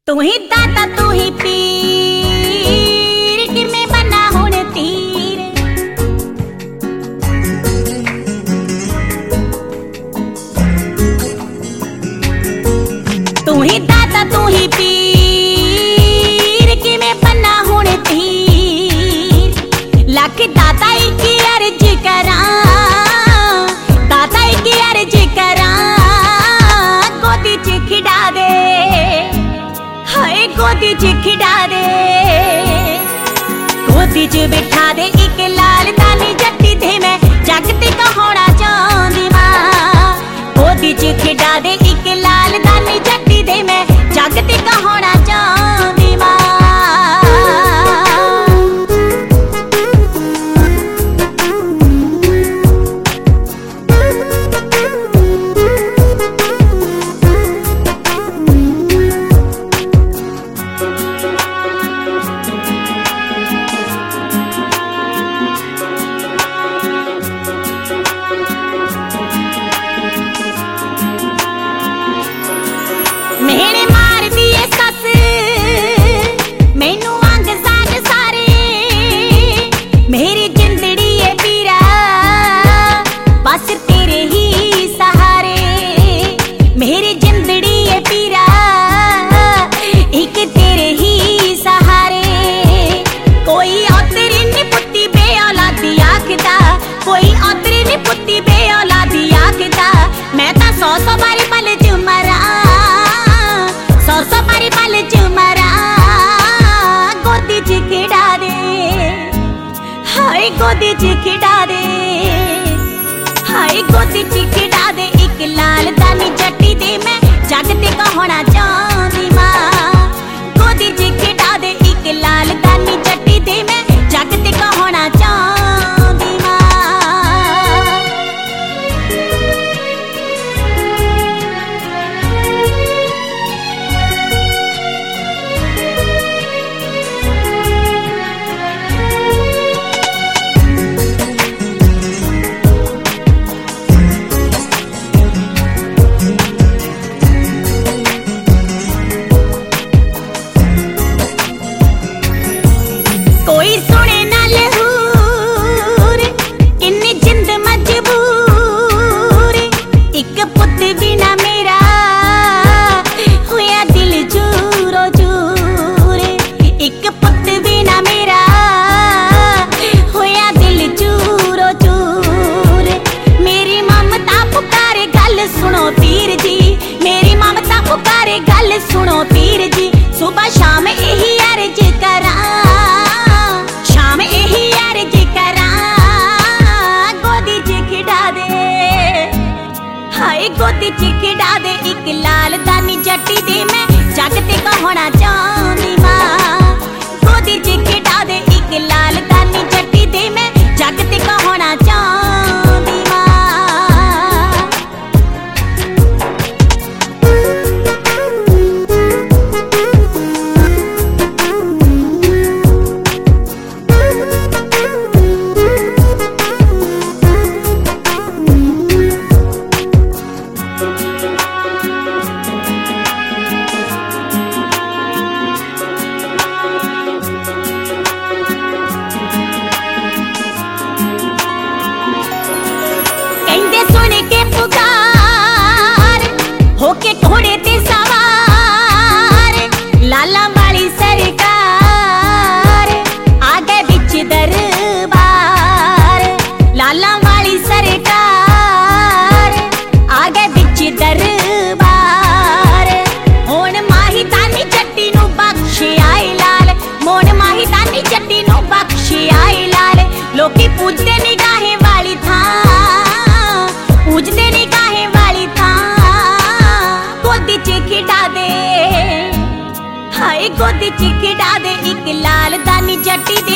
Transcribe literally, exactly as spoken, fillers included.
तू ही दाता तू ही पीर कि मैं बना हुण तीर। तू ही दाता तू ही पीर कि मैं बना हुण तीर। लख दाता एक अर्ज करा, दाता एक अर्ज करा, गोदी च खिड़ा दे, हाय गोदी च खिड़ा दे, गोदी च बिठा दे एक लाल दानी जट्टी दे मैं जग ते कहाना चाहंदी मां। गोदी च खिड़ा दे एक लाल दानी जट्टी दे मैं जग ते कहाना चाहंदी मां। मेरे मार दिए सस मैनू अंग साग सारे, मेरी जिंदड़ी है पीरा बस तेरे ही सहारे। मेरी जिंदड़ी है पीरा एक तेरे ही सहारे। कोई औतरी नी पुत्ती बे औलादी आखदा, कोई औतरी नी पुत्ती बे औलादी आखदा। मैं तां सौ सौ बारी पल च मरा, सौ सौ बारी पल च मरा, गोदी च खिड़ा दे, हाय गोदी च खिड़ा दे, हाय गोदी च खिड़ा दे एक लाल दानी जट्टी दे मैं जग ते कहाना चाहंदी मां। गोदी च खिड़ा दे एक लाल दानी जट्टी दे मैं जग ते कहाना चाहंदी मां। कोई सुने ना लहूर किन्नी जिंद मजबूर, एक पुत बिना मेरा होया दिल चूरो चूर। एक पुत बिना मेरा होया दिल चूरो चूर। मेरी ममता पुकारे गल सुनो पीर जी, मेरी ममता पुकारे गल सुनो पीर जी। सुबह शाम यही अर्ज करा, शाम यही अर्ज करा, गोदी च खिड़ा दे, हाय गोदी च खिड़ा दे एक लाल दानी जट्टी दे मैं जग ते कहाना चाहंदी मां। गोदी च खिड़ा दे एक लाल दानी जट्टी दे मैं जग ते कहाना चाहंदी मां। कहंदे सुन के पुकार होके घोड़े ते सवार, लाला वाली सरकार आ गए बिच दरबार। लाला वाली सरकार आ गए बिच दरबार। हुण माही दानी जट्टी नू बख्श आए लाल, मोन माही दानी जट्टी नू बख्श आए लाल। लोकी पूजदे निगाहें वाली थां, पूजदे निगाहें वाली थां, गोदी च खिड़ा दे, हाय गोदी च खिड़ा दे एक लाल दानी जट्टी दे